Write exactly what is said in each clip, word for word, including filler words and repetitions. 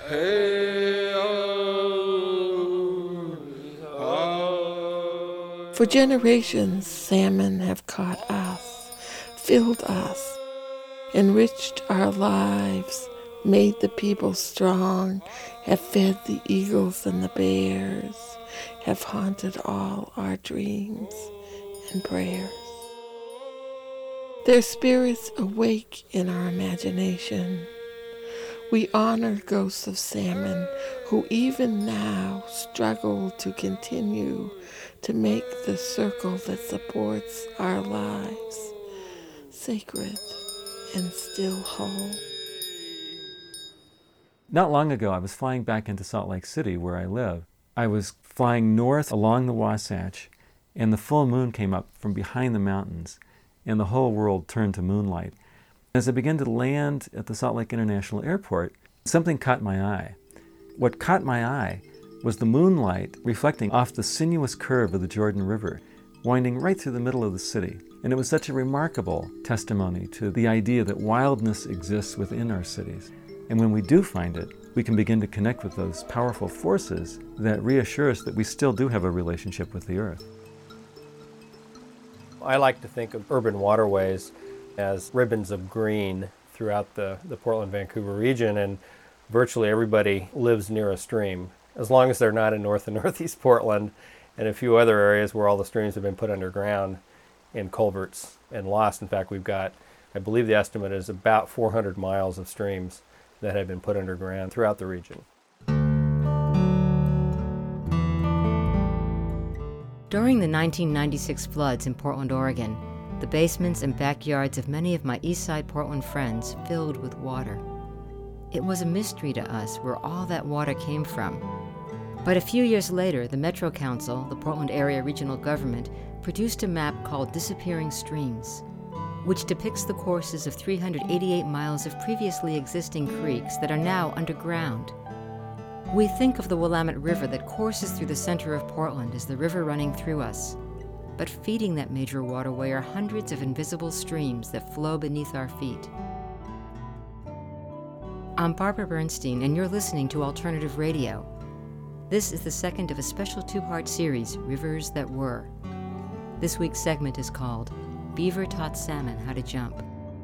For generations, salmon have caught us, filled us, enriched our lives, made the people strong, have fed the eagles and the bears, have haunted all our dreams and prayers. Their spirits awake in our imagination. We honor ghosts of salmon who even now struggle to continue to make the circle that supports our lives sacred and still whole. Not long ago, I was flying back into Salt Lake City, where I live. I was flying north along the Wasatch, and the full moon came up from behind the mountains, and the whole world turned to moonlight. As I began to land at the Salt Lake International Airport, something caught my eye. What caught my eye was the moonlight reflecting off the sinuous curve of the Jordan River, winding right through the middle of the city. And it was such a remarkable testimony to the idea that wildness exists within our cities. And when we do find it, we can begin to connect with those powerful forces that reassure us that we still do have a relationship with the earth. I like to think of urban waterways as ribbons of green throughout the, the Portland-Vancouver region, and virtually everybody lives near a stream, as long as they're not in North and Northeast Portland and a few other areas where all the streams have been put underground in culverts and lost. In fact, we've got, I believe the estimate is about four hundred miles of streams that have been put underground throughout the region. During the nineteen ninety-six floods in Portland, Oregon, the basements and backyards of many of my East Side Portland friends filled with water. It was a mystery to us where all that water came from. But a few years later, the Metro Council, the Portland area regional government, produced a map called Disappearing Streams, which depicts the courses of three hundred eighty-eight miles of previously existing creeks that are now underground. We think of the Willamette River that courses through the center of Portland as the river running through us. But feeding that major waterway are hundreds of invisible streams that flow beneath our feet. I'm Barbara Bernstein, and you're listening to Alternative Radio. This is the second of a special two-part series, Rivers That Were. This week's segment is called Beaver Taught Salmon How to Jump.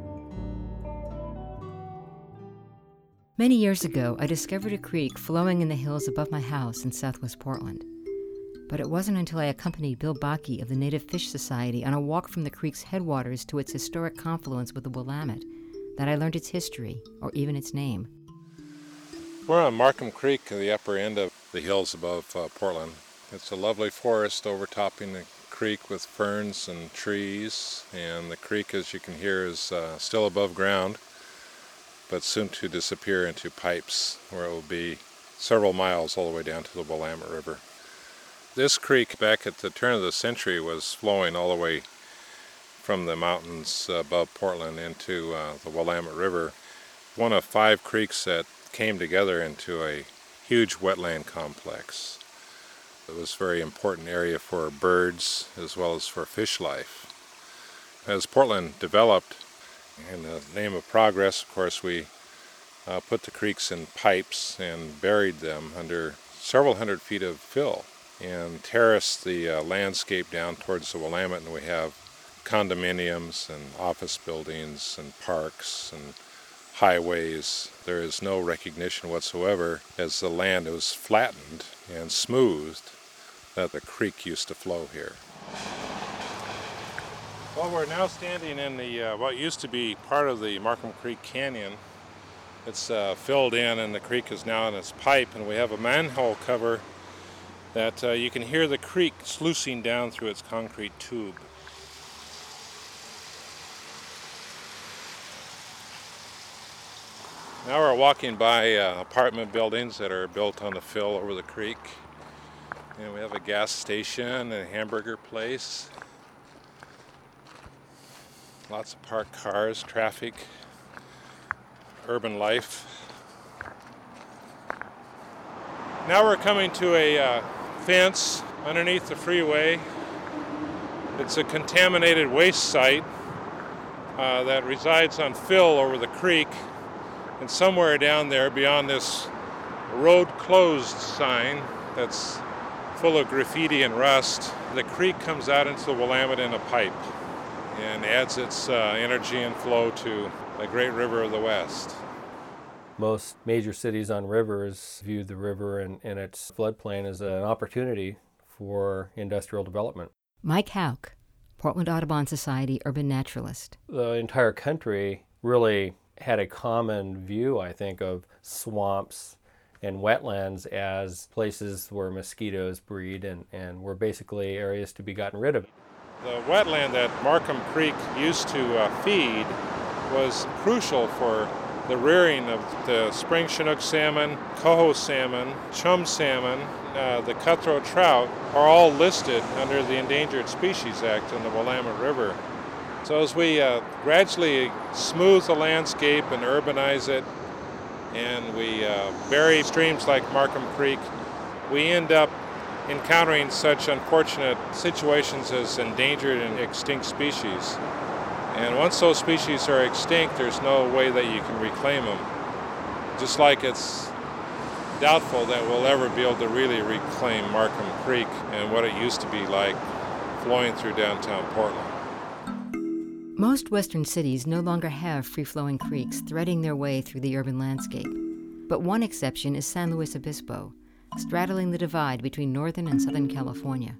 Many years ago, I discovered a creek flowing in the hills above my house in southwest Portland. But it wasn't until I accompanied Bill Bakke of the Native Fish Society on a walk from the creek's headwaters to its historic confluence with the Willamette that I learned its history, or even its name. We're on Markham Creek at the upper end of the hills above uh, Portland. It's a lovely forest overtopping the creek with ferns and trees, and the creek, as you can hear, is uh, still above ground, but soon to disappear into pipes where it will be several miles all the way down to the Willamette River. This creek, back at the turn of the century, was flowing all the way from the mountains above Portland into uh, the Willamette River. One of five creeks that came together into a huge wetland complex. It was a very important area for birds as well as for fish life. As Portland developed, in the name of progress, of course, we uh, put the creeks in pipes and buried them under several hundred feet of fill, and terraced the uh, landscape down towards the Willamette, and we have condominiums and office buildings and parks and highways. There is no recognition whatsoever, as the land was flattened and smoothed, that the creek used to flow here. Well, we're now standing in the uh, what used to be part of the Markham Creek Canyon. It's uh, filled in, and the creek is now in its pipe, and we have a manhole cover that uh, you can hear the creek sluicing down through its concrete tube. Now we're walking by uh, apartment buildings that are built on the fill over the creek. And we have a gas station and a hamburger place. Lots of parked cars, traffic, urban life. Now we're coming to a uh, fence underneath the freeway. It's a contaminated waste site uh, that resides on fill over the creek, and somewhere down there beyond this road closed sign that's full of graffiti and rust. The creek comes out into the Willamette in a pipe and adds its uh, energy and flow to the great river of the West. Most major cities on rivers view the river and, and its floodplain as an opportunity for industrial development. Mike Hauk, Portland Audubon Society urban naturalist. The entire country really had a common view, I think, of swamps and wetlands as places where mosquitoes breed and, and were basically areas to be gotten rid of. The wetland that Markham Creek used to uh, feed was crucial for the rearing of the spring Chinook salmon, coho salmon, chum salmon, uh, the cutthroat trout are all listed under the Endangered Species Act in the Willamette River. So as we uh, gradually smooth the landscape and urbanize it, and we uh, bury streams like Markham Creek, we end up encountering such unfortunate situations as endangered and extinct species. And once those species are extinct, there's no way that you can reclaim them. Just like it's doubtful that we'll ever be able to really reclaim Markham Creek and what it used to be like flowing through downtown Portland. Most western cities no longer have free-flowing creeks threading their way through the urban landscape. But one exception is San Luis Obispo, straddling the divide between northern and southern California.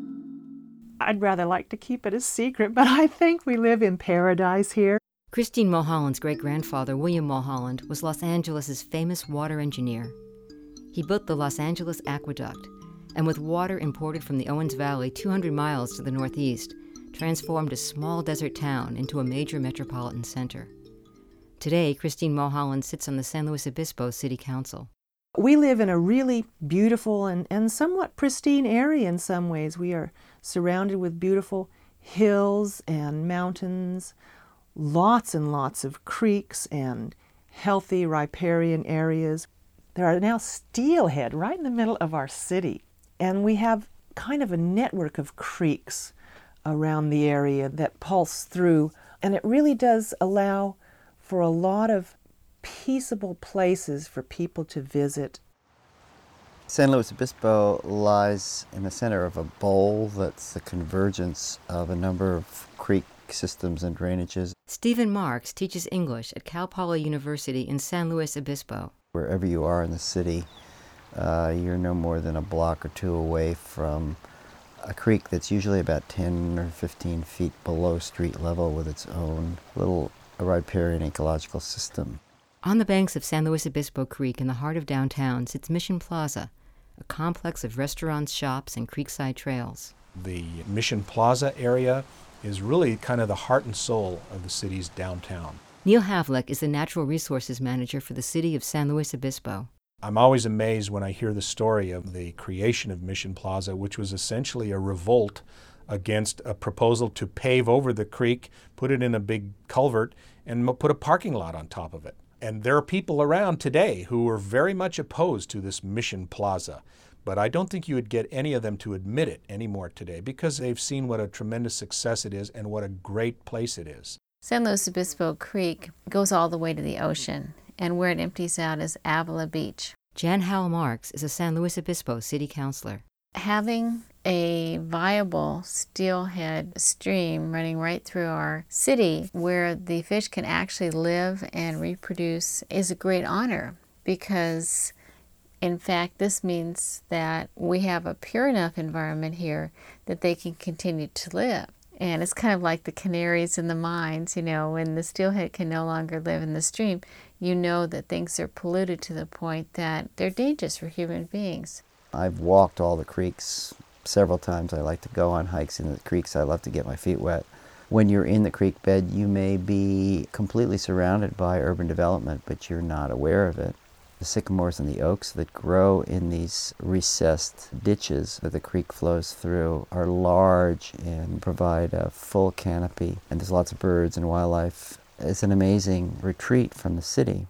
I'd rather like to keep it a secret, but I think we live in paradise here. Christine Mulholland's great-grandfather, William Mulholland, was Los Angeles' famous water engineer. He built the Los Angeles Aqueduct, and with water imported from the Owens Valley two hundred miles to the northeast, transformed a small desert town into a major metropolitan center. Today, Christine Mulholland sits on the San Luis Obispo City Council. We live in a really beautiful and, and somewhat pristine area in some ways. We are surrounded with beautiful hills and mountains, lots and lots of creeks and healthy riparian areas. There are now steelhead right in the middle of our city, and we have kind of a network of creeks around the area that pulse through, and it really does allow for a lot of peaceable places for people to visit. San Luis Obispo lies in the center of a bowl that's the convergence of a number of creek systems and drainages. Stephen Marks teaches English at Cal Poly University in San Luis Obispo. Wherever you are in the city, uh, you're no more than a block or two away from a creek that's usually about ten or fifteen feet below street level with its own little riparian ecological system. On the banks of San Luis Obispo Creek in the heart of downtown sits Mission Plaza, a complex of restaurants, shops, and creekside trails. The Mission Plaza area is really kind of the heart and soul of the city's downtown. Neil Havlick is the Natural Resources Manager for the city of San Luis Obispo. I'm always amazed when I hear the story of the creation of Mission Plaza, which was essentially a revolt against a proposal to pave over the creek, put it in a big culvert, and put a parking lot on top of it. And there are people around today who are very much opposed to this Mission Plaza. But I don't think you would get any of them to admit it anymore today because they've seen what a tremendous success it is and what a great place it is. San Luis Obispo Creek goes all the way to the ocean, and where it empties out is Avila Beach. Jan Howell Marks is a San Luis Obispo city councilor. Having a viable steelhead stream running right through our city where the fish can actually live and reproduce is a great honor because, in fact, this means that we have a pure enough environment here that they can continue to live. And it's kind of like the canaries in the mines, you know, when the steelhead can no longer live in the stream, you know that things are polluted to the point that they're dangerous for human beings. I've walked all the creeks several times. I like to go on hikes in the creeks. I love to get my feet wet. When you're in the creek bed, you may be completely surrounded by urban development, but you're not aware of it. The sycamores and the oaks that grow in these recessed ditches that the creek flows through are large and provide a full canopy, and there's lots of birds and wildlife. It's an amazing retreat from the city.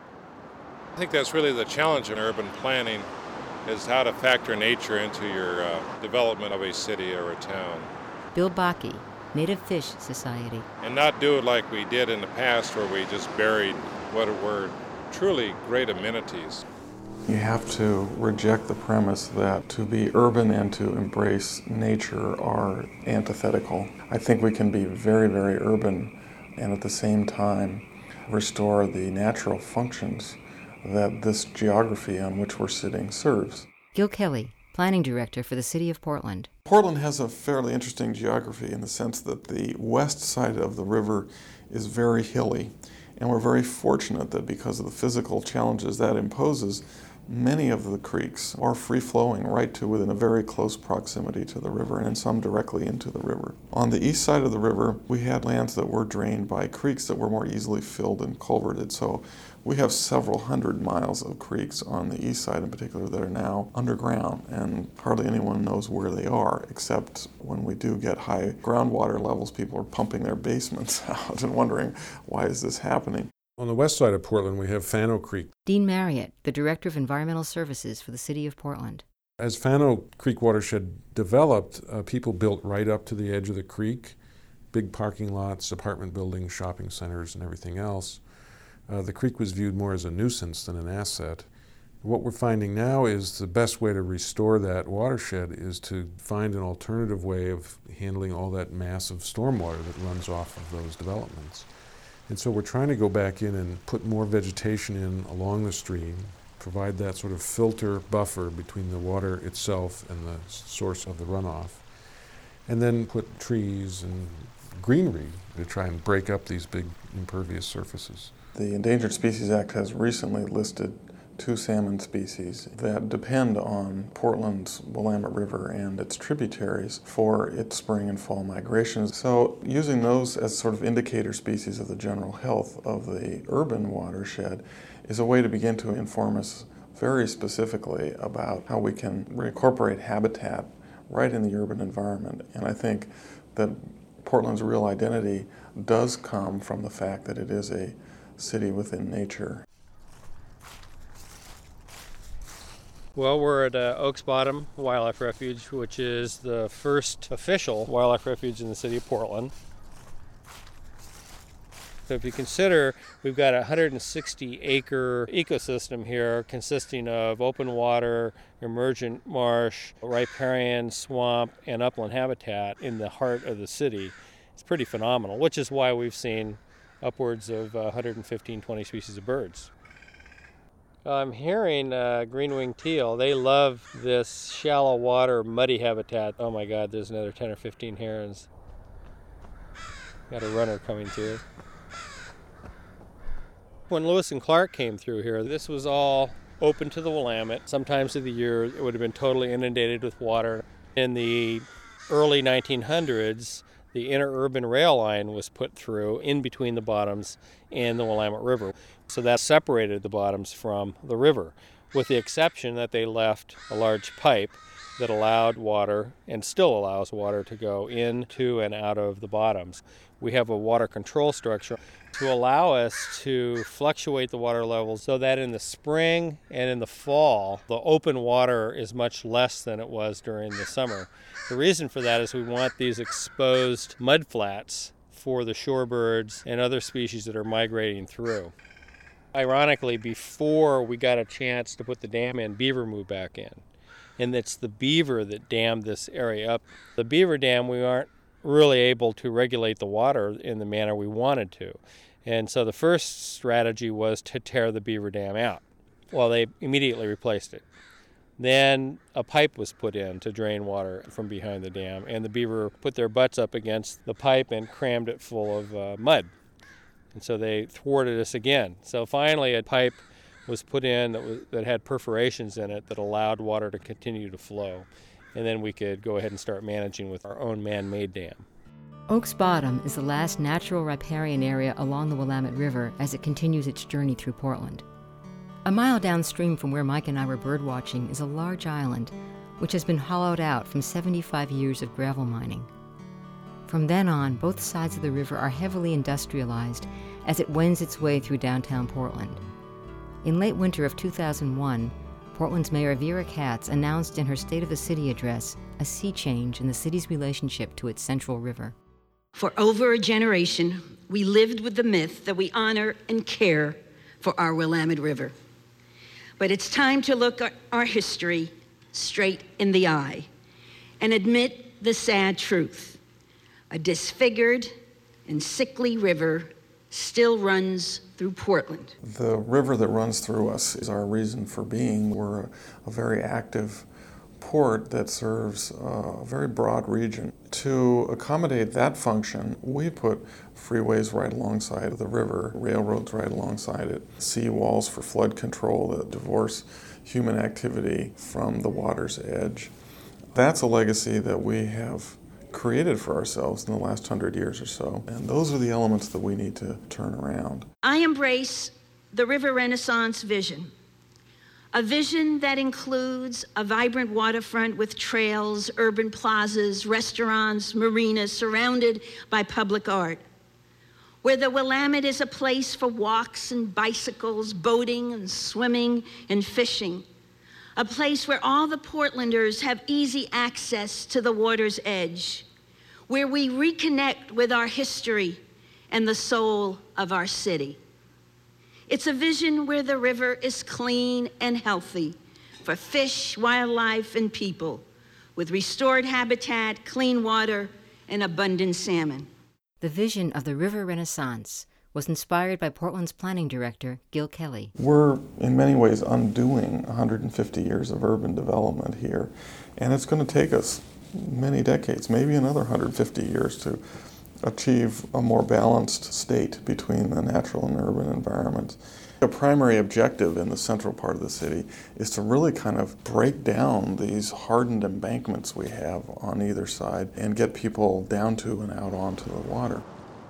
I think that's really the challenge in urban planning, is how to factor nature into your uh, development of a city or a town. Bill Bakke, Native Fish Society. And not do it like we did in the past where we just buried what were truly great amenities. You have to reject the premise that to be urban and to embrace nature are antithetical. I think we can be very, very urban and at the same time restore the natural functions that this geography on which we're sitting serves. Gil Kelly, Planning Director for the City of Portland. Portland has a fairly interesting geography in the sense that the west side of the river is very hilly, and we're very fortunate that because of the physical challenges that imposes, many of the creeks are free-flowing right to within a very close proximity to the river, and in some directly into the river. On the east side of the river, we had lands that were drained by creeks that were more easily filled and culverted, so we have several hundred miles of creeks on the east side in particular that are now underground, and hardly anyone knows where they are, except when we do get high groundwater levels, people are pumping their basements out and wondering, why is this happening? On the west side of Portland, we have Fano Creek. Dean Marriott, the Director of Environmental Services for the City of Portland. As Fano Creek watershed developed, uh, people built right up to the edge of the creek, big parking lots, apartment buildings, shopping centers, and everything else. Uh, the creek was viewed more as a nuisance than an asset. What we're finding now is the best way to restore that watershed is to find an alternative way of handling all that massive stormwater that runs off of those developments. And so we're trying to go back in and put more vegetation in along the stream, provide that sort of filter buffer between the water itself and the source of the runoff, and then put trees and greenery to try and break up these big impervious surfaces. The Endangered Species Act has recently listed two salmon species that depend on Portland's Willamette River and its tributaries for its spring and fall migrations. So using those as sort of indicator species of the general health of the urban watershed is a way to begin to inform us very specifically about how we can reincorporate habitat right in the urban environment. And I think that Portland's real identity does come from the fact that it is a city within nature. Well, we're at uh, Oaks Bottom Wildlife Refuge, which is the first official wildlife refuge in the city of Portland. So if you consider, we've got a one hundred sixty acre ecosystem here consisting of open water, emergent marsh, riparian swamp, and upland habitat in the heart of the city. It's pretty phenomenal, which is why we've seen upwards of uh, one hundred fifteen, twenty species of birds. I'm hearing uh, green-winged teal. They love this shallow water, muddy habitat. Oh my God, there's another ten or fifteen herons. Got a runner coming through. When Lewis and Clark came through here, this was all open to the Willamette. Sometimes of the year it would have been totally inundated with water. In the early nineteen hundreds, the interurban rail line was put through in between the bottoms and the Willamette River. So that separated the bottoms from the river, with the exception that they left a large pipe that allowed water, and still allows water, to go into and out of the bottoms. We have a water control structure to allow us to fluctuate the water levels so that in the spring and in the fall, the open water is much less than it was during the summer. The reason for that is we want these exposed mudflats for the shorebirds and other species that are migrating through. Ironically, before we got a chance to put the dam in, beaver moved back in. And it's the beaver that dammed this area up. The beaver dam, we aren't really able to regulate the water in the manner we wanted to. And so the first strategy was to tear the beaver dam out. Well, they immediately replaced it. Then a pipe was put in to drain water from behind the dam, and the beaver put their butts up against the pipe and crammed it full of uh, mud. And so they thwarted us again. So finally a pipe was put in that, was, that had perforations in it that allowed water to continue to flow. And then we could go ahead and start managing with our own man-made dam. Oaks Bottom is the last natural riparian area along the Willamette River as it continues its journey through Portland. A mile downstream from where Mike and I were birdwatching is a large island, which has been hollowed out from seventy-five years of gravel mining. From then on, both sides of the river are heavily industrialized as it wends its way through downtown Portland. In late winter of two thousand one, Portland's Mayor Vera Katz announced in her State of the City address a sea change in the city's relationship to its central river. For over a generation, we lived with the myth that we honor and care for our Willamette River. But it's time to look our history straight in the eye and admit the sad truth. A disfigured and sickly river still runs through Portland. The river that runs through us is our reason for being. We're a, a very active port that serves a very broad region. To accommodate that function, we put freeways right alongside of the river, railroads right alongside it, sea walls for flood control that divorce human activity from the water's edge. That's a legacy that we have created for ourselves in the last hundred years or so, and those are the elements that we need to turn around. I embrace the River Renaissance vision, a vision that includes a vibrant waterfront with trails, urban plazas, restaurants, marinas surrounded by public art, where the Willamette is a place for walks and bicycles, boating and swimming and fishing, a place where all the Portlanders have easy access to the water's edge, where we reconnect with our history and the soul of our city. It's a vision where the river is clean and healthy for fish, wildlife, and people, with restored habitat, clean water, and abundant salmon. The vision of the River Renaissance was inspired by Portland's planning director, Gil Kelly. We're in many ways undoing one hundred fifty years of urban development here, and it's going to take us many decades, maybe another one hundred fifty years to achieve a more balanced state between the natural and urban environments. A primary objective in the central part of the city is to really kind of break down these hardened embankments we have on either side and get people down to and out onto the water.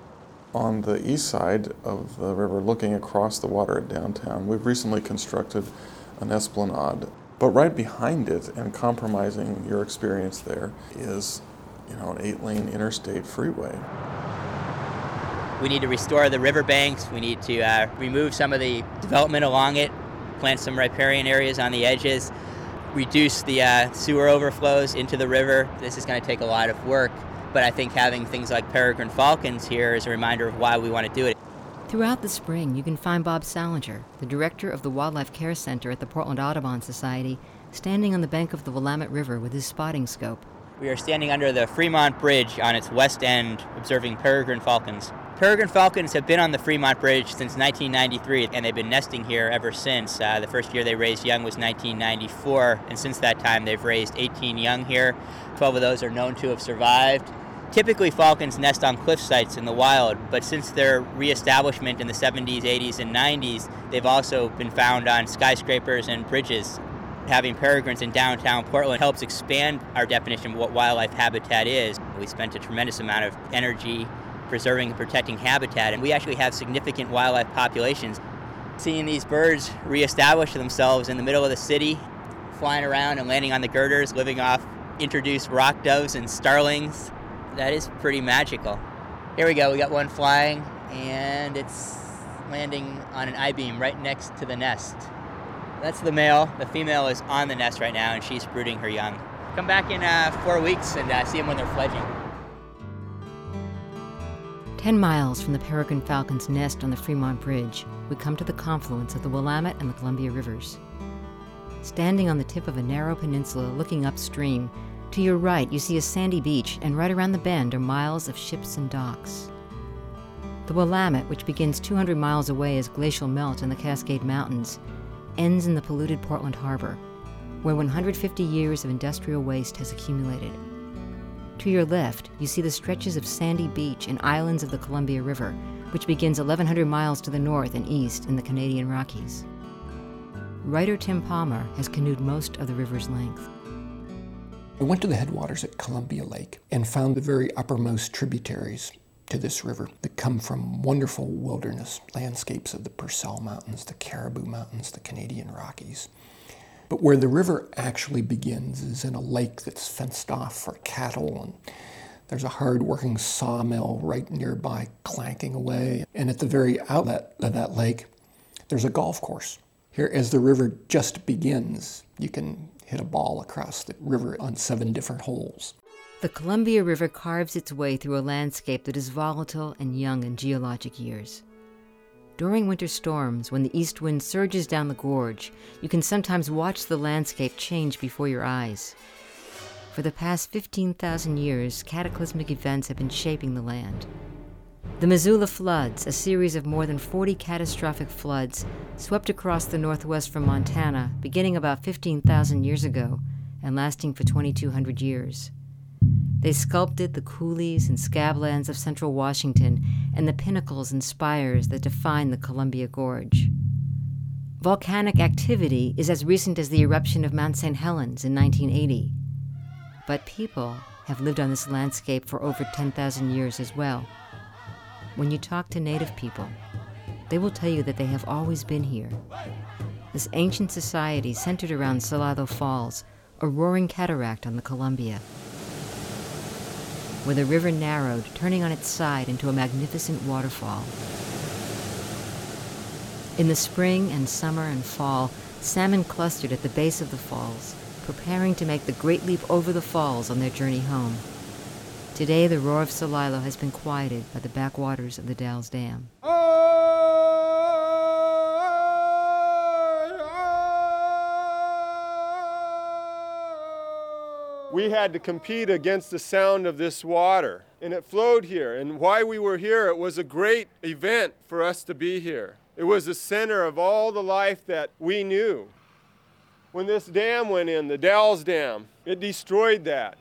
On the east side of the river, looking across the water at downtown, we've recently constructed an esplanade. But right behind it, and compromising your experience there, is, you know, an eight-lane interstate freeway. We need to restore the riverbanks. We need to uh, remove some of the development along it, plant some riparian areas on the edges, reduce the uh, sewer overflows into the river. This is going to take a lot of work. But I think having things like peregrine falcons here is a reminder of why we want to do it. Throughout the spring, you can find Bob Salinger, the director of the Wildlife Care Center at the Portland Audubon Society, standing on the bank of the Willamette River with his spotting scope. We are standing under the Fremont Bridge on its west end, observing peregrine falcons. Peregrine falcons have been on the Fremont Bridge since nineteen ninety-three, and they've been nesting here ever since. Uh, the first year they raised young was nineteen ninety-four, and since that time they've raised eighteen young here. twelve of those are known to have survived. Typically, falcons nest on cliff sites in the wild, but since their reestablishment in the seventies, eighties, and nineties, they've also been found on skyscrapers and bridges. Having peregrines in downtown Portland helps expand our definition of what wildlife habitat is. We spent a tremendous amount of energy preserving and protecting habitat, and we actually have significant wildlife populations. Seeing these birds reestablish themselves in the middle of the city, flying around and landing on the girders, living off introduced rock doves and starlings, that is pretty magical. Here we go, we got one flying, and it's landing on an I-beam right next to the nest. That's the male. The female is on the nest right now, and she's brooding her young. Come back in uh, four weeks and uh, see them when they're fledging. Ten miles from the peregrine falcon's nest on the Fremont Bridge, we come to the confluence of the Willamette and the Columbia Rivers. Standing on the tip of a narrow peninsula looking upstream, to your right, you see a sandy beach, and right around the bend are miles of ships and docks. The Willamette, which begins two hundred miles away as glacial melt in the Cascade Mountains, ends in the polluted Portland Harbor, where one hundred fifty years of industrial waste has accumulated. To your left, you see the stretches of sandy beach and islands of the Columbia River, which begins eleven hundred miles to the north and east in the Canadian Rockies. Writer Tim Palmer has canoed most of the river's length. I went to the headwaters at Columbia Lake and found the very uppermost tributaries to this river that come from wonderful wilderness landscapes of the Purcell Mountains, the Caribou Mountains, the Canadian Rockies. But where the river actually begins is in a lake that's fenced off for cattle, and there's a hard-working sawmill right nearby clanking away. And at the very outlet of that lake, there's a golf course. Here, as the river just begins, you can hit a ball across the river on seven different holes. The Columbia River carves its way through a landscape that is volatile and young in geologic years. During winter storms, when the east wind surges down the gorge, you can sometimes watch the landscape change before your eyes. For the past fifteen thousand years, cataclysmic events have been shaping the land. The Missoula floods, a series of more than forty catastrophic floods, swept across the northwest from Montana, beginning about fifteen thousand years ago and lasting for twenty-two hundred years. They sculpted the coulees and scablands of central Washington and the pinnacles and spires that define the Columbia Gorge. Volcanic activity is as recent as the eruption of Mount Saint Helens in nineteen eighty. But people have lived on this landscape for over ten thousand years as well. When you talk to Native people, they will tell you that they have always been here. This ancient society centered around Celilo Falls, a roaring cataract on the Columbia, where the river narrowed, turning on its side into a magnificent waterfall. In the spring and summer and fall, salmon clustered at the base of the falls, preparing to make the great leap over the falls on their journey home. Today, the roar of Celilo has been quieted by the backwaters of the Dalles Dam. We had to compete against the sound of this water, and it flowed here. And why we were here, it was a great event for us to be here. It was the center of all the life that we knew. When this dam went in, the Dalles Dam, it destroyed that.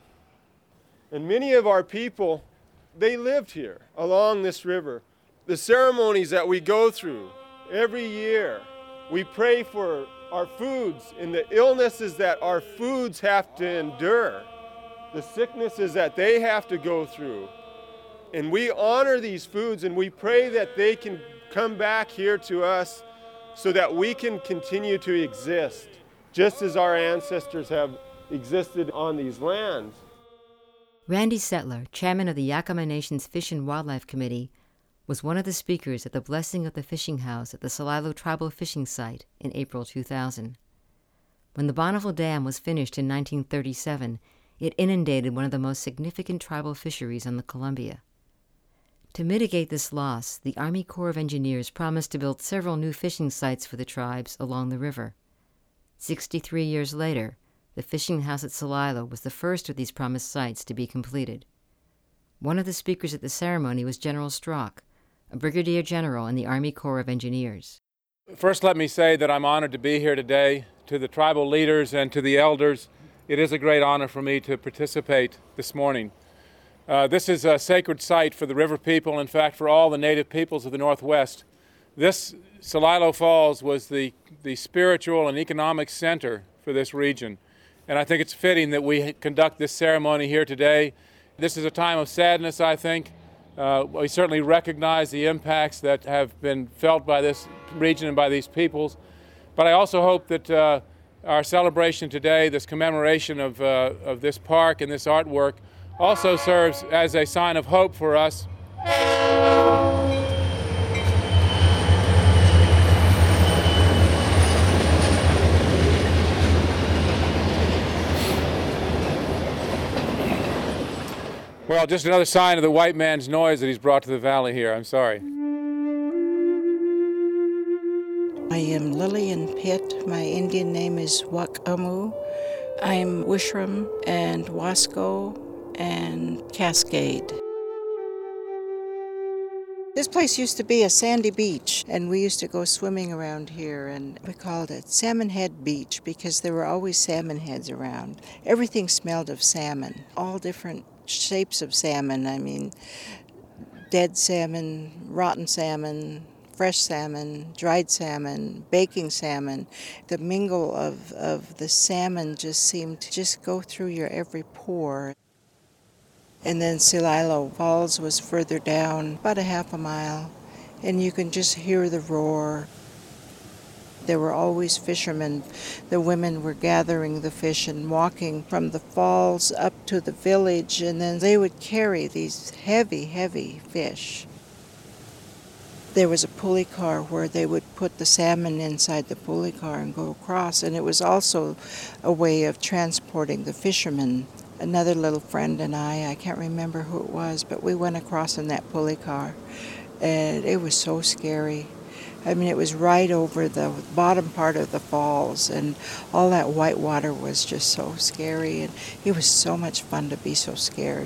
And many of our people, they lived here along this river. The ceremonies that we go through every year, we pray for our foods and the illnesses that our foods have to endure, the sicknesses that they have to go through. And we honor these foods and we pray that they can come back here to us so that we can continue to exist, just as our ancestors have existed on these lands. Randy Settler, chairman of the Yakama Nation's Fish and Wildlife Committee, was one of the speakers at the blessing of the fishing house at the Celilo Tribal Fishing Site in April two thousand. When the Bonneville Dam was finished in nineteen thirty-seven, it inundated one of the most significant tribal fisheries on the Columbia. To mitigate this loss, the Army Corps of Engineers promised to build several new fishing sites for the tribes along the river. Sixty-three years later, the fishing house at Celilo was the first of these promised sites to be completed. One of the speakers at the ceremony was General Strock, a brigadier general in the Army Corps of Engineers. First, let me say that I'm honored to be here today. To the tribal leaders and to the elders, it is a great honor for me to participate this morning. Uh, this is a sacred site for the river people, in fact, for all the native peoples of the Northwest. This Celilo Falls was the, the spiritual and economic center for this region. And I think it's fitting that we conduct this ceremony here today. This is a time of sadness, I think. Uh, we certainly recognize the impacts that have been felt by this region and by these peoples. But I also hope that uh, our celebration today, this commemoration of, uh, of this park and this artwork, also serves as a sign of hope for us. Well, just another sign of the white man's noise that he's brought to the valley here. I'm sorry. I am Lillian Pitt. My Indian name is Wakamu. I'm Wishram and Wasco and Cascade. This place used to be a sandy beach, and we used to go swimming around here, and we called it Salmon Head Beach because there were always salmon heads around. Everything smelled of salmon, all different shapes of salmon. I mean, dead salmon, rotten salmon, fresh salmon, dried salmon, baking salmon. The mingle of, of the salmon just seemed to just go through your every pore. And then Celilo Falls was further down, about a half a mile, and you can just hear the roar. There were always fishermen. The women were gathering the fish and walking from the falls up to the village, and then they would carry these heavy, heavy fish. There was a pulley car where they would put the salmon inside the pulley car and go across, and it was also a way of transporting the fishermen. Another little friend and I, I can't remember who it was, but we went across in that pulley car, and it was so scary. I mean, it was right over the bottom part of the falls, and all that white water was just so scary, and it was so much fun to be so scared.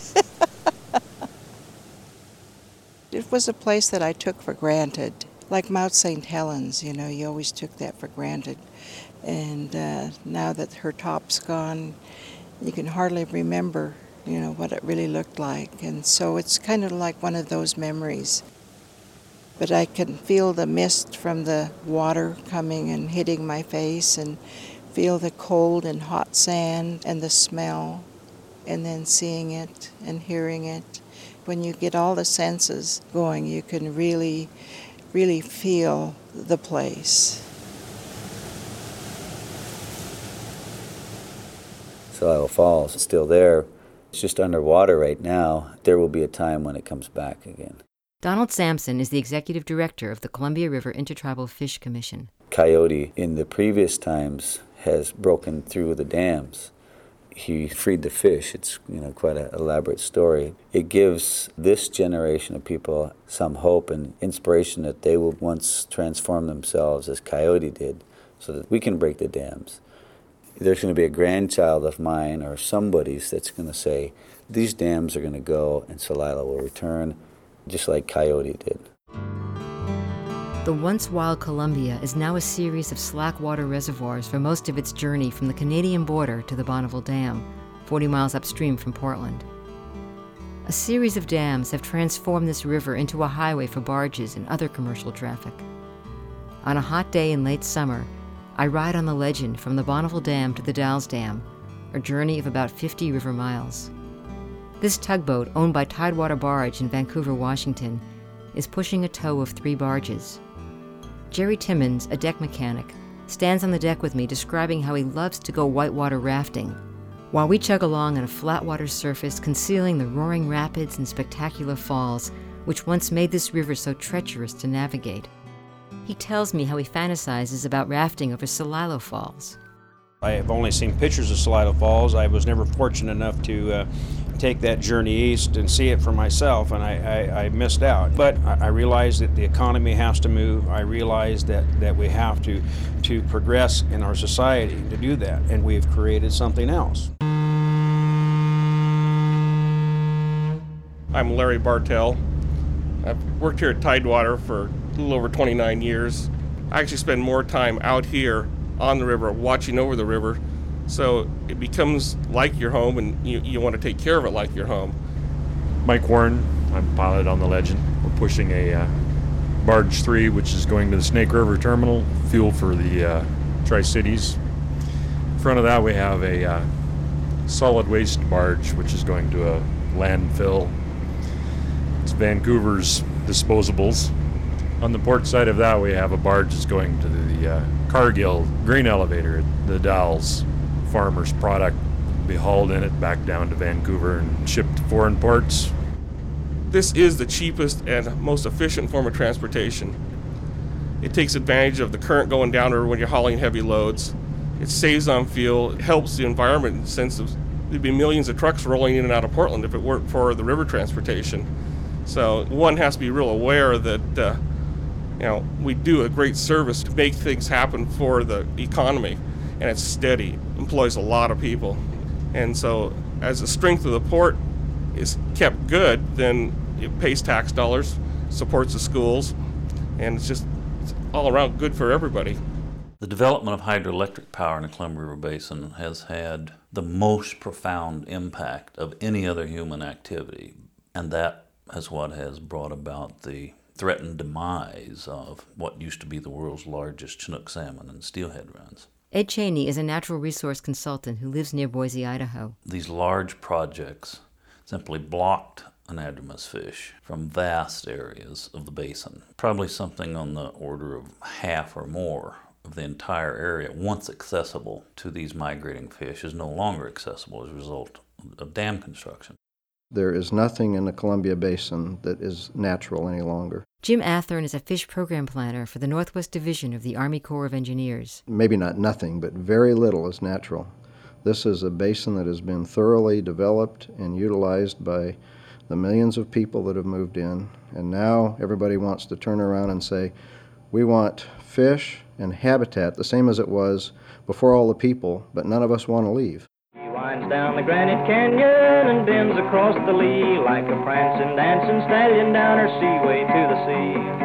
It was a place that I took for granted, like Mount Saint Helens, you know, you always took that for granted. And uh, now that her top's gone, you can hardly remember, you know, what it really looked like. And so it's kind of like one of those memories. But I can feel the mist from the water coming and hitting my face, and feel the cold and hot sand and the smell, and then seeing it and hearing it. When you get all the senses going, you can really, really feel the place. Celilo Falls is still there. It's just underwater right now. There will be a time when it comes back again. Donald Sampson is the executive director of the Columbia River Intertribal Fish Commission. Coyote, in the previous times, has broken through the dams. He freed the fish. It's, you know, quite an elaborate story. It gives this generation of people some hope and inspiration that they will once transform themselves as Coyote did, so that we can break the dams. There's going to be a grandchild of mine or somebody's that's going to say, these dams are going to go and Celilo will return, just like Coyote did. The once wild Columbia is now a series of slack water reservoirs for most of its journey from the Canadian border to the Bonneville Dam, forty miles upstream from Portland. A series of dams have transformed this river into a highway for barges and other commercial traffic. On a hot day in late summer, I ride on the Legend from the Bonneville Dam to the Dalles Dam, a journey of about fifty river miles. This tugboat, owned by Tidewater Barge in Vancouver, Washington, is pushing a tow of three barges. Jerry Timmons, a deck mechanic, stands on the deck with me describing how he loves to go whitewater rafting, while we chug along on a flat water surface concealing the roaring rapids and spectacular falls which once made this river so treacherous to navigate. He tells me how he fantasizes about rafting over Celilo Falls. I have only seen pictures of Celilo Falls. I was never fortunate enough to uh, take that journey east and see it for myself, and I, I, I missed out. But I, I realized that the economy has to move. I realized that, that we have to, to progress in our society to do that, and we've created something else. I'm Larry Bartell. I've worked here at Tidewater for a little over twenty-nine years. I actually spend more time out here on the river, watching over the river, so it becomes like your home, and you, you want to take care of it like your home. Mike Warren, I'm pilot on the Legend. We're pushing a uh, Barge three, which is going to the Snake River Terminal, fuel for the uh, Tri-Cities. In front of that we have a uh, solid waste barge, which is going to a landfill. It's Vancouver's disposables. On the port side of that we have a barge that's going to the uh, Cargill grain elevator. The Dalles farmers' product will be hauled in it back down to Vancouver and shipped to foreign ports. This is the cheapest and most efficient form of transportation. It takes advantage of the current going down river when you're hauling heavy loads. It saves on fuel. It helps the environment in the sense of there'd be millions of trucks rolling in and out of Portland if it weren't for the river transportation. So one has to be real aware that uh, you know, we do a great service to make things happen for the economy, and it's steady, employs a lot of people. And so as the strength of the port is kept good, then it pays tax dollars, supports the schools, and it's just it's all around good for everybody. The development of hydroelectric power in the Columbia River Basin has had the most profound impact of any other human activity, and that is what has brought about the threatened demise of what used to be the world's largest Chinook salmon and steelhead runs. Ed Cheney is a natural resource consultant who lives near Boise, Idaho. These large projects simply blocked anadromous fish from vast areas of the basin. Probably something on the order of half or more of the entire area, once accessible to these migrating fish, is no longer accessible as a result of dam construction. There is nothing in the Columbia Basin that is natural any longer. Jim Athern is a fish program planner for the Northwest Division of the Army Corps of Engineers. Maybe not nothing, but very little is natural. This is a basin that has been thoroughly developed and utilized by the millions of people that have moved in, and now everybody wants to turn around and say, We want fish and habitat the same as it was before all the people, but none of us want to leave. He winds down the Granite Canyon and bends across the Lee like a prancing, dancing stallion down her seaway to the sea.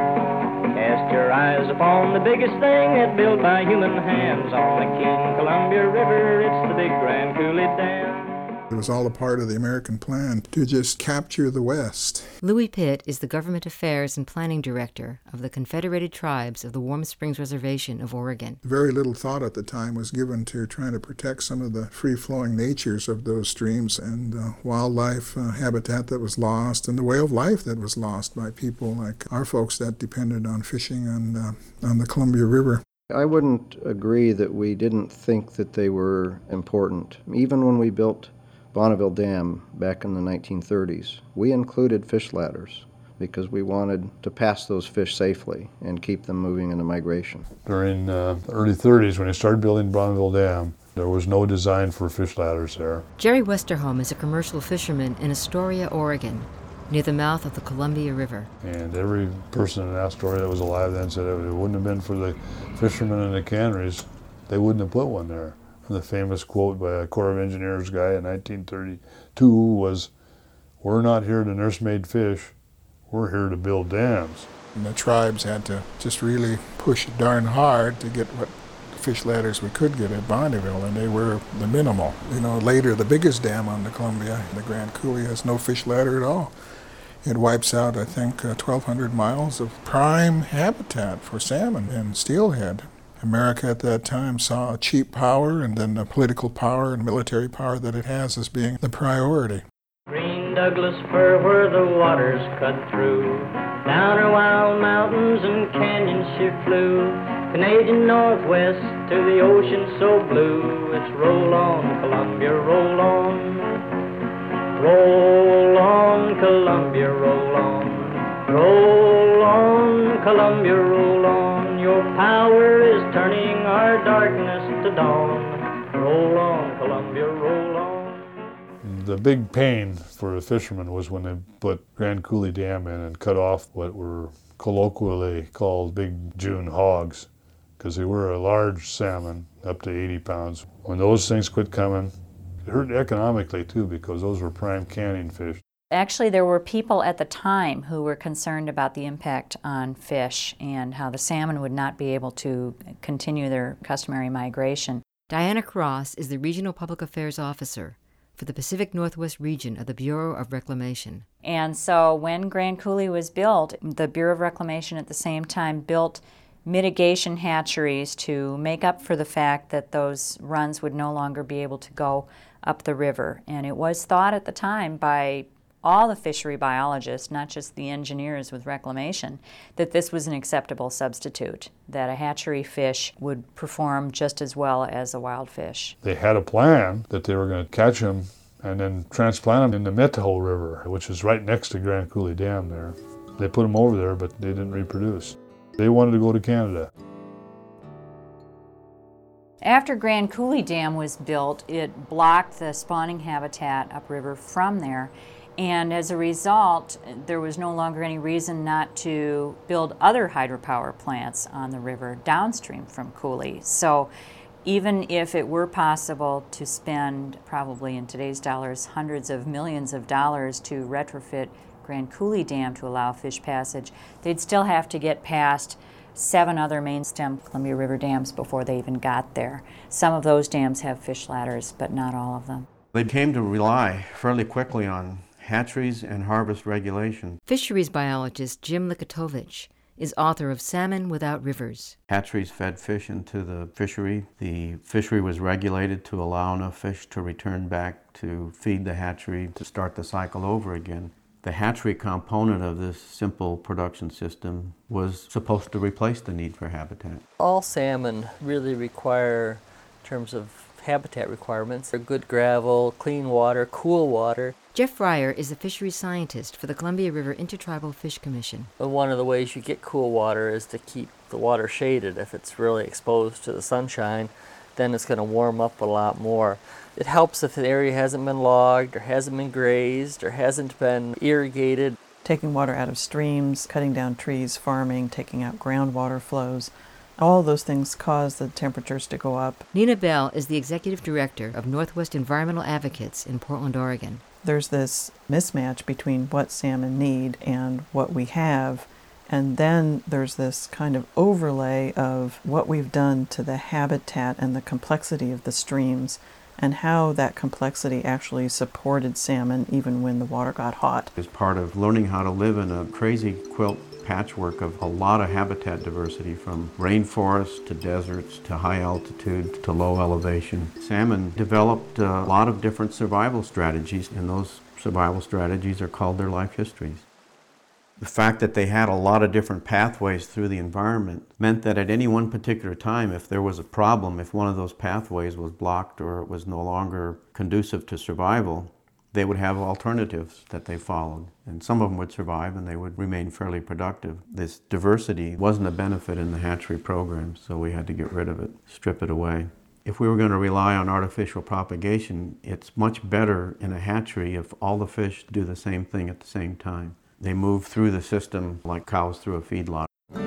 Cast your eyes upon the biggest thing yet built by human hands on the King Columbia River. It's the big Grand Coulee Dam. It was all a part of the American plan to just capture the West. Louis Pitt is the Government Affairs and Planning Director of the Confederated Tribes of the Warm Springs Reservation of Oregon. Very little thought at the time was given to trying to protect some of the free-flowing natures of those streams and uh, wildlife uh, habitat that was lost and the way of life that was lost by people like our folks that depended on fishing on, uh, on the Columbia River. I wouldn't agree that we didn't think that they were important. Even when we built Bonneville Dam back in the nineteen thirties, we included fish ladders because we wanted to pass those fish safely and keep them moving into migration. During uh, the early thirties, when they started building Bonneville Dam, there was no design for fish ladders there. Jerry Westerholm is a commercial fisherman in Astoria, Oregon, near the mouth of the Columbia River. And every person in Astoria that was alive then said if it wouldn't have been for the fishermen and the canneries, they wouldn't have put one there. And the famous quote by a Corps of Engineers guy in nineteen thirty-two was, "We're not here to nursemaid fish, we're here to build dams." And the tribes had to just really push darn hard to get what fish ladders we could get at Bonneville, and they were the minimal. You know, later the biggest dam on the Columbia, the Grand Coulee, has no fish ladder at all. It wipes out, I think, uh, twelve hundred miles of prime habitat for salmon and steelhead. America at that time saw cheap power and then the political power and military power that it has as being the priority. Green Douglas fir where the waters cut through. Down her wild mountains and canyons she flew. Canadian Northwest to the ocean so blue. It's roll on, Columbia, roll on. Roll on, Columbia, roll on. Roll on, Columbia, roll on. Your power is turning our darkness to dawn. Roll on, Columbia, roll on. The big pain for the fishermen was when they put Grand Coulee Dam in and cut off what were colloquially called big June hogs, because they were a large salmon, up to eighty pounds. When those things quit coming, it hurt economically too, because those were prime canning fish. Actually, there were people at the time who were concerned about the impact on fish and how the salmon would not be able to continue their customary migration. Diana Cross is the Regional Public Affairs Officer for the Pacific Northwest region of the Bureau of Reclamation. And so when Grand Coulee was built, the Bureau of Reclamation at the same time built mitigation hatcheries to make up for the fact that those runs would no longer be able to go up the river. And it was thought at the time by all the fishery biologists, not just the engineers with reclamation, that this was an acceptable substitute, that a hatchery fish would perform just as well as a wild fish. They had a plan that they were going to catch them and then transplant them in the Metahoe River, which is right next to Grand Coulee Dam there. They put them over there, but they didn't reproduce. They wanted to go to Canada. After Grand Coulee Dam was built, it blocked the spawning habitat upriver from there. And as a result, there was no longer any reason not to build other hydropower plants on the river downstream from Coulee. So even if it were possible to spend, probably in today's dollars, hundreds of millions of dollars to retrofit Grand Coulee Dam to allow fish passage, they'd still have to get past seven other main stem Columbia River dams before they even got there. Some of those dams have fish ladders, but not all of them. They came to rely fairly quickly on hatcheries and harvest regulation. Fisheries biologist Jim Likatovich is author of Salmon Without Rivers. Hatcheries fed fish into the fishery. The fishery was regulated to allow enough fish to return back to feed the hatchery to start the cycle over again. The hatchery component of this simple production system was supposed to replace the need for habitat. All salmon really require, in terms of habitat requirements, good gravel, clean water, cool water. Jeff Fryer is a fisheries scientist for the Columbia River Intertribal Fish Commission. One of the ways you get cool water is to keep the water shaded. If it's really exposed to the sunshine, then it's going to warm up a lot more. It helps if the area hasn't been logged or hasn't been grazed or hasn't been irrigated. taking water out of streams, cutting down trees, farming, taking out groundwater flows. All those things cause the temperatures to go up. Nina Bell is the executive director of Northwest Environmental Advocates in Portland, Oregon. There's this mismatch between what salmon need and what we have, and then there's this kind of overlay of what we've done to the habitat and the complexity of the streams and how that complexity actually supported salmon even when the water got hot. As part of learning how to live in a crazy quilt patchwork of a lot of habitat diversity, from rainforests to deserts to high altitude to low elevation. Salmon developed a lot of different survival strategies, and those survival strategies are called their life histories. The fact that they had a lot of different pathways through the environment meant that at any one particular time, if there was a problem, if one of those pathways was blocked or it was no longer conducive to survival, they would have alternatives that they followed. And some of them would survive and they would remain fairly productive. This diversity wasn't a benefit in the hatchery program, so we had to get rid of it, strip it away. If we were going to rely on artificial propagation, it's much better in a hatchery if all the fish do the same thing at the same time. They move through the system like cows through a feedlot.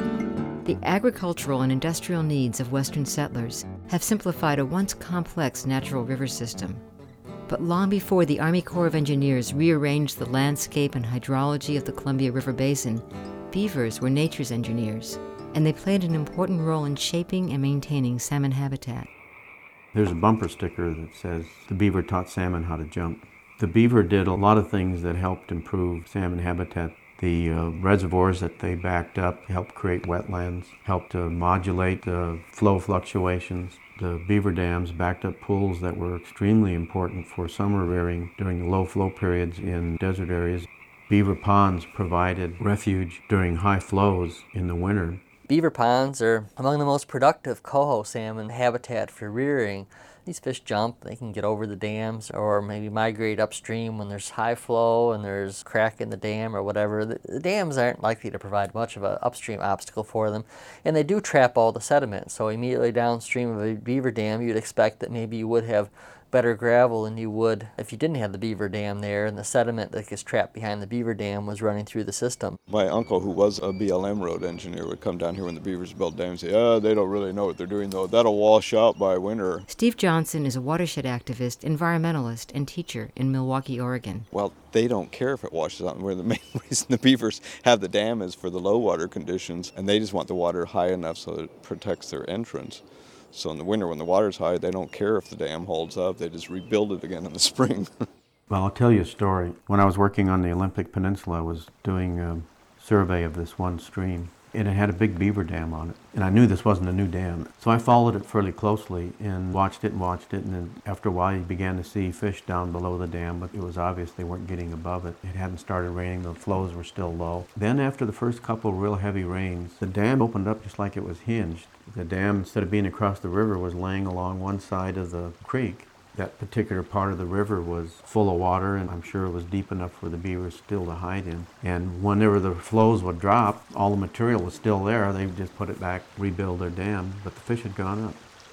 The agricultural and industrial needs of Western settlers have simplified a once complex natural river system. But long before the Army Corps of Engineers rearranged the landscape and hydrology of the Columbia River Basin, beavers were nature's engineers, and they played an important role in shaping and maintaining salmon habitat. There's a bumper sticker that says, "The beaver taught salmon how to jump." The beaver did a lot of things that helped improve salmon habitat. The uh, reservoirs that they backed up helped create wetlands, helped to modulate the flow fluctuations. The beaver dams backed up pools that were extremely important for summer rearing during the low flow periods in desert areas. Beaver ponds provided refuge during high flows in the winter. Beaver ponds are among the most productive coho salmon habitat for rearing. These fish jump, they can get over the dams or maybe migrate upstream when there's high flow and there's crack in the dam or whatever. The, the dams aren't likely to provide much of an upstream obstacle for them, and they do trap all the sediment. So immediately downstream of a beaver dam, you'd expect that maybe you would have better gravel than you would if you didn't have the beaver dam there and the sediment that gets trapped behind the beaver dam was running through the system. My uncle, who was a B L M road engineer, would come down here when the beavers built dams and say, oh, they don't really know what they're doing though. That'll wash out by winter. Steve Johnson is a watershed activist, environmentalist, and teacher in Milwaukie, Oregon. Well, they don't care if it washes out. Where the main reason the beavers have the dam is for the low water conditions, and they just want the water high enough so that it protects their entrance. So in the winter, when the water's high, they don't care if the dam holds up. They just rebuild it again in the spring. Well, I'll tell you a story. When I was working on the Olympic Peninsula, I was doing a survey of this one stream, and it had a big beaver dam on it. And I knew this wasn't a new dam. So I followed it fairly closely and watched it and watched it. And then after a while, you began to see fish down below the dam, but it was obvious they weren't getting above it. It hadn't started raining. The flows were still low. Then after the first couple of real heavy rains, the dam opened up just like it was hinged. The dam, instead of being across the river, was laying along one side of the creek. That particular part of the river was full of water, and I'm sure it was deep enough for the beavers still to hide in. And whenever the flows would drop, all the material was still there. They would just put it back, rebuild their dam, but the fish had gone up.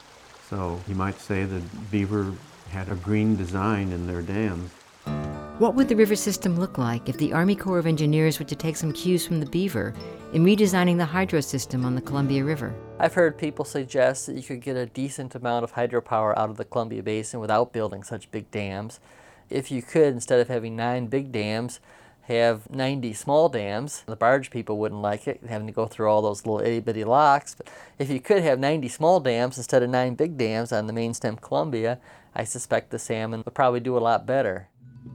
So you might say the beaver had a green design in their dams. What would the river system look like if the Army Corps of Engineers were to take some cues from the beaver in redesigning the hydro system on the Columbia River? I've heard people suggest that you could get a decent amount of hydropower out of the Columbia Basin without building such big dams. If you could, instead of having nine big dams, have ninety small dams. The barge people wouldn't like it, having to go through all those little itty-bitty locks. But if you could have ninety small dams instead of nine big dams on the main stem Columbia, I suspect the salmon would probably do a lot better.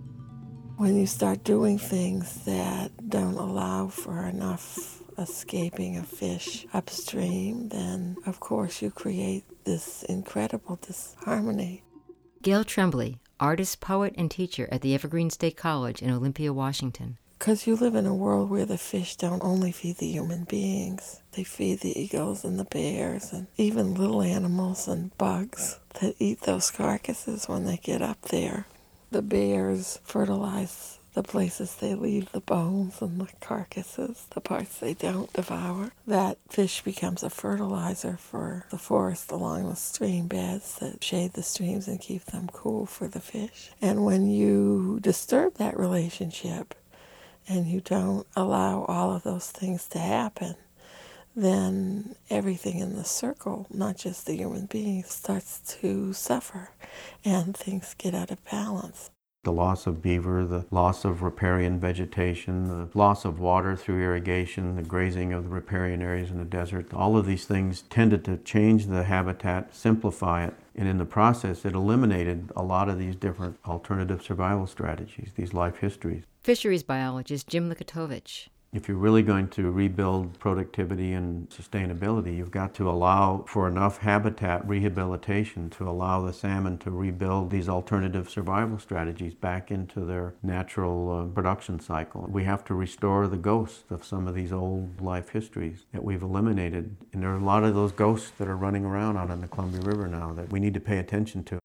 When you start doing things that don't allow for enough escaping of fish upstream, then of course you create this incredible disharmony. Gail Tremblay, artist, poet, and teacher at the Evergreen State College in Olympia, Washington. Because you live in a world where the fish don't only feed the human beings. They feed the eagles and the bears and even little animals and bugs that eat those carcasses when they get up there. The bears fertilize the places they leave the bones and the carcasses, the parts they don't devour. That fish becomes a fertilizer for the forest along the stream beds that shade the streams and keep them cool for the fish. And when you disturb that relationship and you don't allow all of those things to happen, then everything in the circle, not just the human being, starts to suffer and things get out of balance. The loss of beaver, the loss of riparian vegetation, the loss of water through irrigation, the grazing of the riparian areas in the desert, all of these things tended to change the habitat, simplify it, and in the process it eliminated a lot of these different alternative survival strategies, these life histories. Fisheries biologist Jim Likatovich. If you're really going to rebuild productivity and sustainability, you've got to allow for enough habitat rehabilitation to allow the salmon to rebuild these alternative survival strategies back into their natural uh, production cycle. We have to restore the ghosts of some of these old life histories that we've eliminated. And there are a lot of those ghosts that are running around out on the Columbia River now that we need to pay attention to.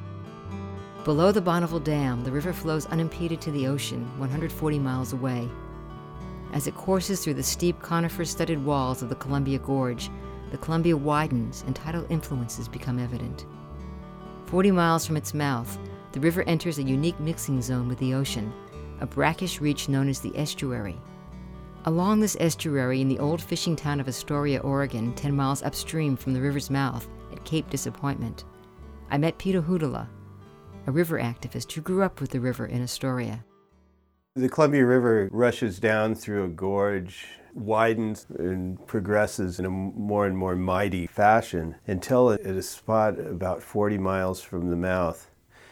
Below the Bonneville Dam, the river flows unimpeded to the ocean, one hundred forty miles away. As it courses through the steep conifer-studded walls of the Columbia Gorge, the Columbia widens and tidal influences become evident. Forty miles from its mouth, the river enters a unique mixing zone with the ocean, a brackish reach known as the estuary. Along this estuary in the old fishing town of Astoria, Oregon, ten miles upstream from the river's mouth at Cape Disappointment, I met Peter Hudala, a river activist who grew up with the river in Astoria. The Columbia River rushes down through a gorge, widens and progresses in a more and more mighty fashion until at a spot about forty miles from the mouth,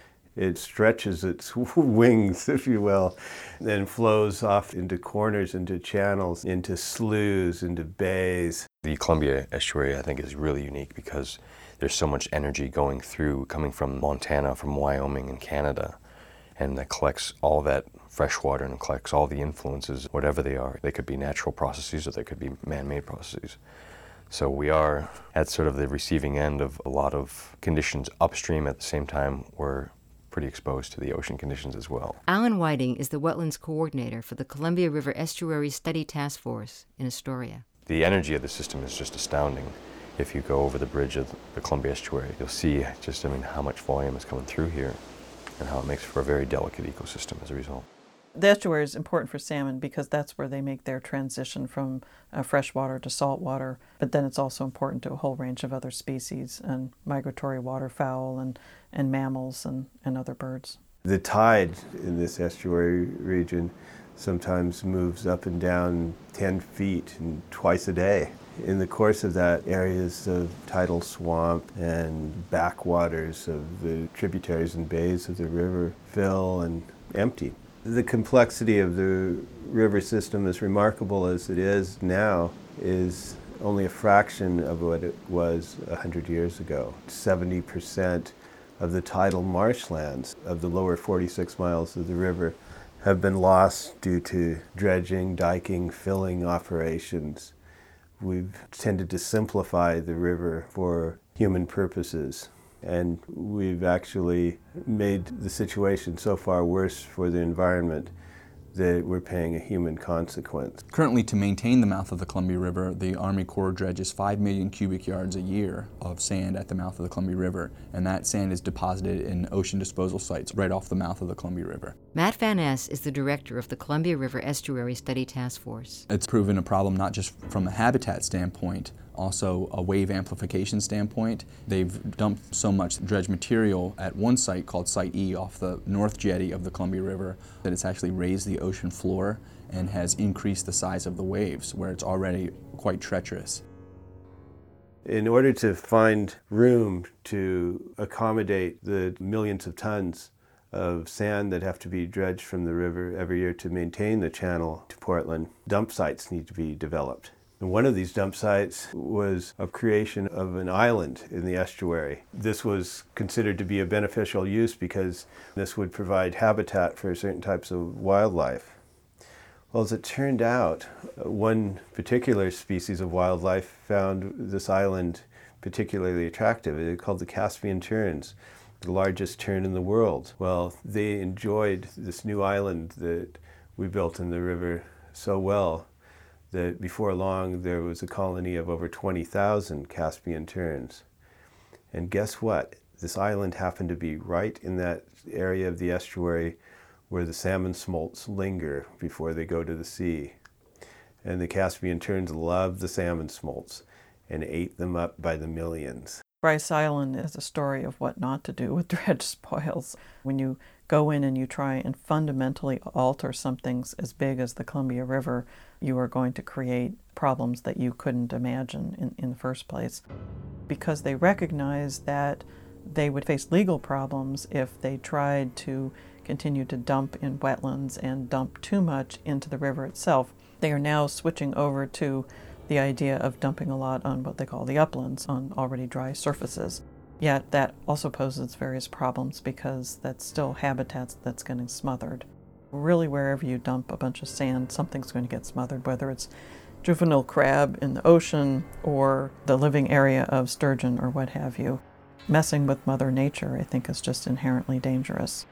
it stretches its wings, if you will, and flows off into corners, into channels, into sloughs, into bays. The Columbia Estuary, I think, is really unique because there's so much energy going through, coming from Montana, from Wyoming and Canada, and that collects all that fresh water and collects all the influences, whatever they are. They could be natural processes or they could be man-made processes. So we are at sort of the receiving end of a lot of conditions upstream. At the same time, we're pretty exposed to the ocean conditions as well. Alan Whiting is the wetlands coordinator for the Columbia River Estuary Study Task Force in Astoria. The energy of the system is just astounding. If you go over the bridge of the Columbia Estuary, you'll see just, I mean, how much volume is coming through here and how it makes for a very delicate ecosystem as a result. The estuary is important for salmon because that's where they make their transition from uh, freshwater to saltwater, but then it's also important to a whole range of other species and migratory waterfowl and, and mammals and, and other birds. The tide in this estuary region sometimes moves up and down ten feet and twice a day. In the course of that, areas of tidal swamp and backwaters of the tributaries and bays of the river fill and empty. The complexity of the river system, as remarkable as it is now, is only a fraction of what it was one hundred years ago. seventy percent of the tidal marshlands of the lower forty-six miles of the river have been lost due to dredging, diking, filling operations. We've tended to simplify the river for human purposes, and we've actually made the situation so far worse for the environment that we're paying a human consequence. Currently, to maintain the mouth of the Columbia River, the Army Corps dredges five million cubic yards a year of sand at the mouth of the Columbia River, and that sand is deposited in ocean disposal sites right off the mouth of the Columbia River. Matt Van Ness is the director of the Columbia River Estuary Study Task Force. It's proven a problem not just from a habitat standpoint, also a wave amplification standpoint. They've dumped so much dredge material at one site called Site E off the north jetty of the Columbia River that it's actually raised the ocean floor and has increased the size of the waves where it's already quite treacherous. In order to find room to accommodate the millions of tons of sand that have to be dredged from the river every year to maintain the channel to Portland, dump sites need to be developed. And one of these dump sites was a creation of an island in the estuary. This was considered to be a beneficial use because this would provide habitat for certain types of wildlife. Well, as it turned out, one particular species of wildlife found this island particularly attractive. It's called the Caspian terns, the largest tern in the world. Well, they enjoyed this new island that we built in the river so well that before long there was a colony of over twenty thousand Caspian terns. And guess what? This island happened to be right in that area of the estuary where the salmon smolts linger before they go to the sea. And the Caspian terns loved the salmon smolts and ate them up by the millions. Bryce Island is a story of what not to do with dredge spoils. When you go in and you try and fundamentally alter something as big as the Columbia River, you are going to create problems that you couldn't imagine in, in the first place. Because they recognize that they would face legal problems if they tried to continue to dump in wetlands and dump too much into the river itself. They are now switching over to the idea of dumping a lot on what they call the uplands, on already dry surfaces. Yet that also poses various problems because that's still habitats that's getting smothered. Really, wherever you dump a bunch of sand, something's going to get smothered, whether it's juvenile crab in the ocean or the living area of sturgeon or what have you. Messing with Mother Nature, I think, is just inherently dangerous.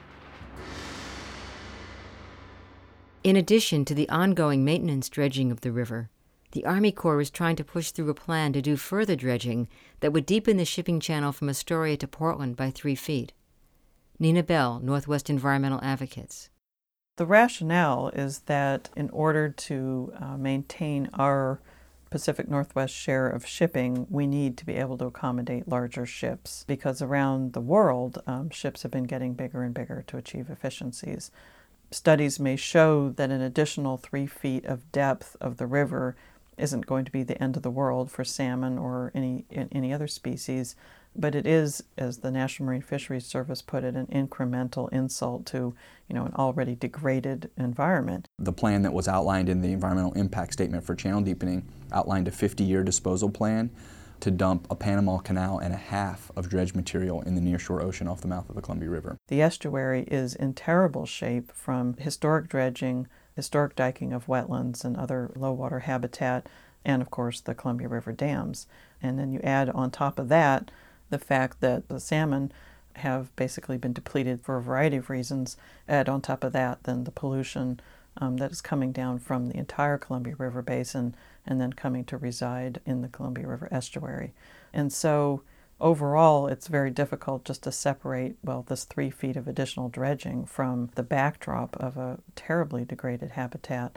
In addition to the ongoing maintenance dredging of the river, the Army Corps is trying to push through a plan to do further dredging that would deepen the shipping channel from Astoria to Portland by three feet. Nina Bell, Northwest Environmental Advocates. The rationale is that in order to uh, maintain our Pacific Northwest share of shipping, we need to be able to accommodate larger ships, because around the world, um, ships have been getting bigger and bigger to achieve efficiencies. Studies may show that an additional three feet of depth of the river isn't going to be the end of the world for salmon or any any other species, but it is, as the National Marine Fisheries Service put it, an incremental insult to, you know, an already degraded environment. The plan that was outlined in the environmental impact statement for channel deepening outlined a fifty-year disposal plan to dump a Panama Canal and a half of dredge material in the nearshore ocean off the mouth of the Columbia River. The estuary is in terrible shape from historic dredging, historic diking of wetlands and other low water habitat, and of course the Columbia River dams. And then you add on top of that the fact that the salmon have basically been depleted for a variety of reasons. Add on top of that then the pollution um, that is coming down from the entire Columbia River basin and then coming to reside in the Columbia River estuary. And so overall, it's very difficult just to separate, well, this three feet of additional dredging from the backdrop of a terribly degraded habitat.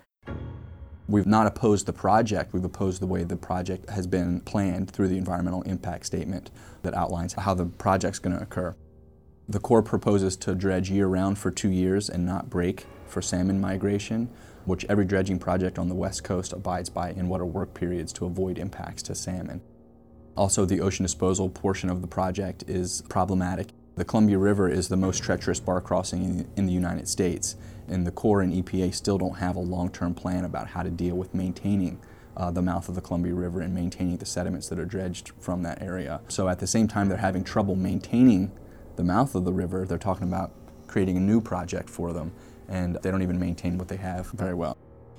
We've not opposed the project, we've opposed the way the project has been planned through the environmental impact statement that outlines how the project's going to occur. The Corps proposes to dredge year-round for two years and not break for salmon migration, which every dredging project on the West Coast abides by in what are work periods to avoid impacts to salmon. Also, the ocean disposal portion of the project is problematic. The Columbia River is the most treacherous bar crossing in the United States, and the Corps and E P A still don't have a long-term plan about how to deal with maintaining uh, the mouth of the Columbia River and maintaining the sediments that are dredged from that area. So at the same time they're having trouble maintaining the mouth of the river, they're talking about creating a new project for them, and they don't even maintain what they have very well.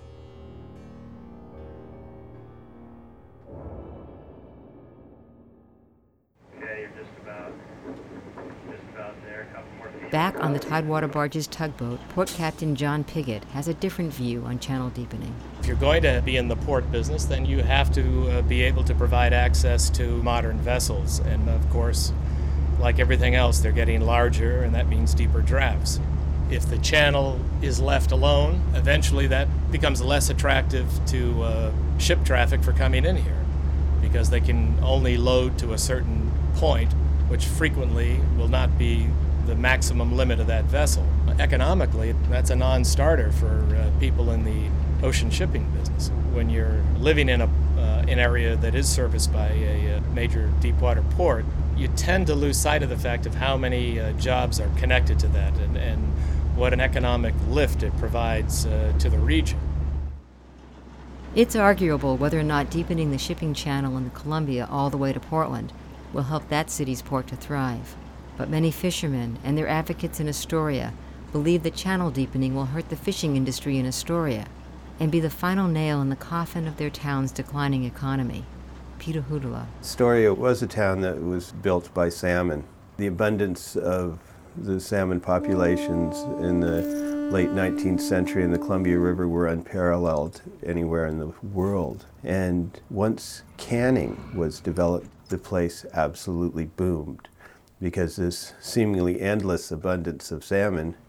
Back on the Tidewater Barges tugboat, Port Captain John Piggott has a different view on channel deepening. If you're going to be in the port business, then you have to uh, be able to provide access to modern vessels. And of course, like everything else, they're getting larger, and that means deeper drafts. If the channel is left alone, eventually that becomes less attractive to uh, ship traffic for coming in here, because they can only load to a certain point, which frequently will not be the maximum limit of that vessel. Economically, that's a non-starter for uh, people in the ocean shipping business. When you're living in a, uh, an area that is serviced by a, a major deepwater port, you tend to lose sight of the fact of how many uh, jobs are connected to that and, and what an economic lift it provides uh, to the region. It's arguable whether or not deepening the shipping channel in the Columbia all the way to Portland will help that city's port to thrive. But many fishermen and their advocates in Astoria believe that channel deepening will hurt the fishing industry in Astoria and be the final nail in the coffin of their town's declining economy. Peter Hudula. Astoria was a town that was built by salmon. The abundance of the salmon populations in the late nineteenth century in the Columbia River were unparalleled anywhere in the world. And once canning was developed, the place absolutely boomed, because this seemingly endless abundance of salmon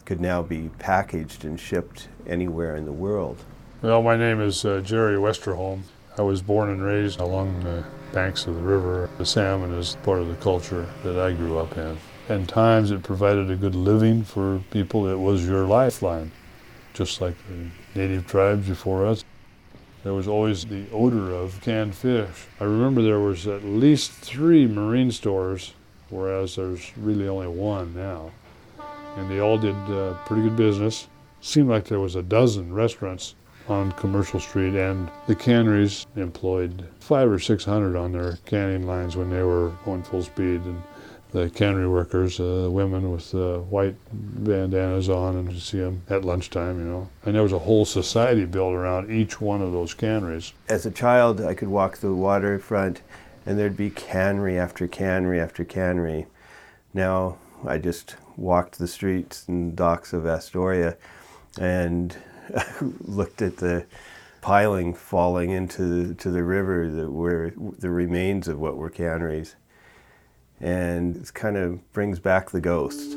could now be packaged and shipped anywhere in the world. Well, my name is uh, Jerry Westerholm. I was born and raised along the banks of the river. The salmon is part of the culture that I grew up in. At times it provided a good living for people. It was your lifeline, just like the native tribes before us. There was always the odor of canned fish. I remember there was at least three marine stores, whereas there's really only one now. And they all did uh, pretty good business. Seemed like there was a dozen restaurants on Commercial Street, and the canneries employed five or six hundred on their canning lines when they were going full speed. And the cannery workers, uh, women with uh, white bandanas on, and you see them at lunchtime, you know. And there was a whole society built around each one of those canneries. As a child, I could walk the waterfront, and there'd be cannery after cannery after cannery. Now, I just walked the streets and docks of Astoria, and looked at the piling falling into the, to the river that were the remains of what were canneries. And it kind of brings back the ghosts.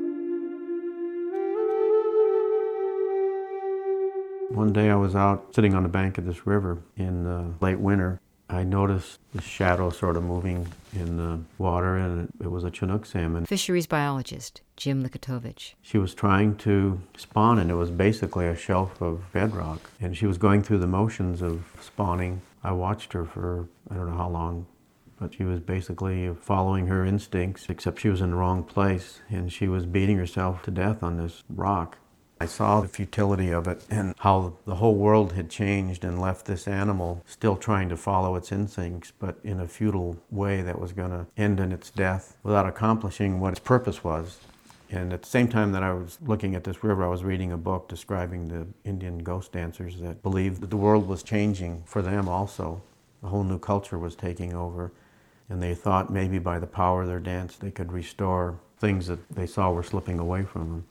One day I was out sitting on the bank of this river in the late winter. I noticed the shadow sort of moving in the water, and it was a Chinook salmon. Fisheries biologist Jim Likotovich. She was trying to spawn, and it was basically a shelf of bedrock. And she was going through the motions of spawning. I watched her for I don't know how long, but she was basically following her instincts, except she was in the wrong place, and she was beating herself to death on this rock. I saw the futility of it and how the whole world had changed and left this animal still trying to follow its instincts, but in a futile way that was going to end in its death without accomplishing what its purpose was. And at the same time that I was looking at this river, I was reading a book describing the Indian ghost dancers that believed that the world was changing for them also. A whole new culture was taking over, and they thought maybe by the power of their dance they could restore things that they saw were slipping away from them.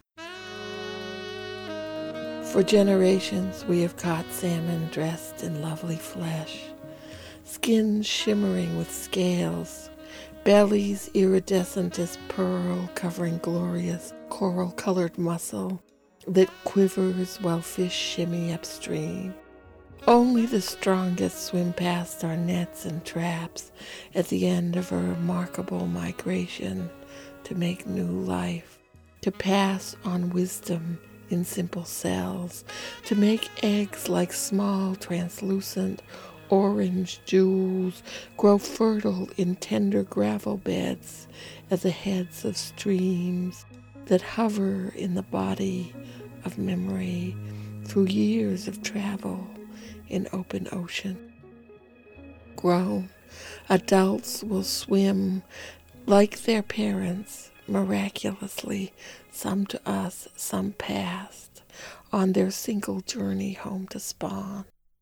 For generations, we have caught salmon dressed in lovely flesh, skins shimmering with scales, bellies iridescent as pearl, covering glorious coral-colored muscle that quivers while fish shimmy upstream. Only the strongest swim past our nets and traps at the end of a remarkable migration to make new life, to pass on wisdom in simple cells, to make eggs like small translucent orange jewels grow fertile in tender gravel beds at the heads of streams that hover in the body of memory through years of travel in open ocean. Grown adults will swim like their parents, miraculously, some to us, some past, on their single journey home to spawn.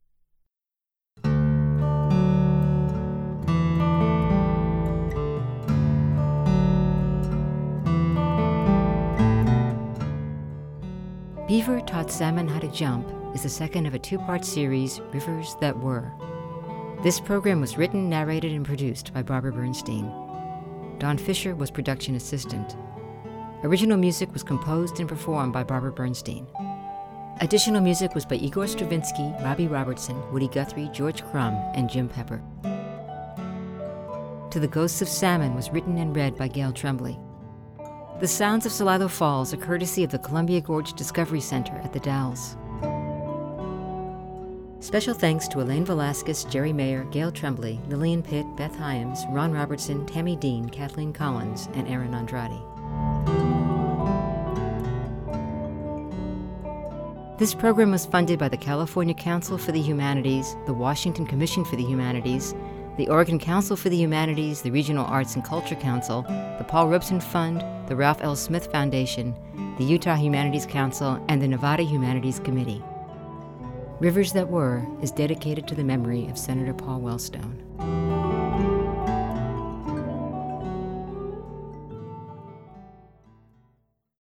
Beaver Taught Salmon How to Jump is the second of a two-part series, Rivers That Were. This program was written, narrated, and produced by Barbara Bernstein. Don Fisher was production assistant. Original music was composed and performed by Barbara Bernstein. Additional music was by Igor Stravinsky, Robbie Robertson, Woody Guthrie, George Crumb, and Jim Pepper. To the Ghosts of Salmon was written and read by Gail Tremblay. The sounds of Celilo Falls are courtesy of the Columbia Gorge Discovery Center at the Dalles. Special thanks to Elaine Velasquez, Jerry Mayer, Gail Tremblay, Lillian Pitt, Beth Hyams, Ron Robertson, Tammy Dean, Kathleen Collins, and Aaron Andrade. This program was funded by the California Council for the Humanities, the Washington Commission for the Humanities, the Oregon Council for the Humanities, the Regional Arts and Culture Council, the Paul Robeson Fund, the Ralph L. Smith Foundation, the Utah Humanities Council, and the Nevada Humanities Committee. Rivers That Were is dedicated to the memory of Senator Paul Wellstone.